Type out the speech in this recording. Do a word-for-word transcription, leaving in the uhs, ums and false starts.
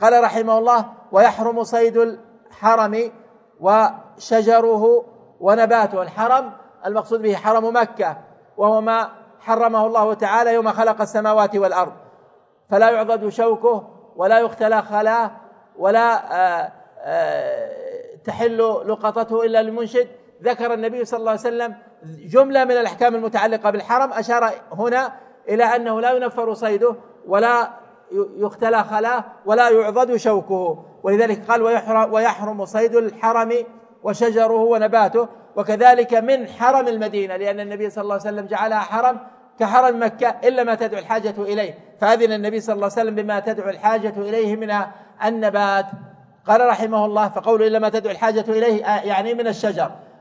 قال رحمه الله: ويحرم صيد الحرم وشجره ونباته. الحرم المقصود به حرم مكة، وهو ما حرمه الله تعالى يوم خلق السماوات والأرض، فلا يعضد شوكه ولا يختلى خلاه ولا آآ آآ تحل لقطته إلا للمنشد. ذكر النبي صلى الله عليه وسلم جملة من الأحكام المتعلقة بالحرم، أشار هنا إلى أنه لا ينفر صيده ولا يختلى خلاه ولا يعضد شوكه، ولذلك قال: ويحرم صيد الحرم وشجره ونباته. وكذلك من حرم المدينة، لأن النبي صلى الله عليه وسلم جعلها حرم كحرم مكة إلا ما تدعو الحاجة إليه، فأذن النبي صلى الله عليه وسلم بما تدعو الحاجة إليه من النبات. قال رحمه الله: فقول إلا ما تدعو الحاجة إليه يعني من الشجر.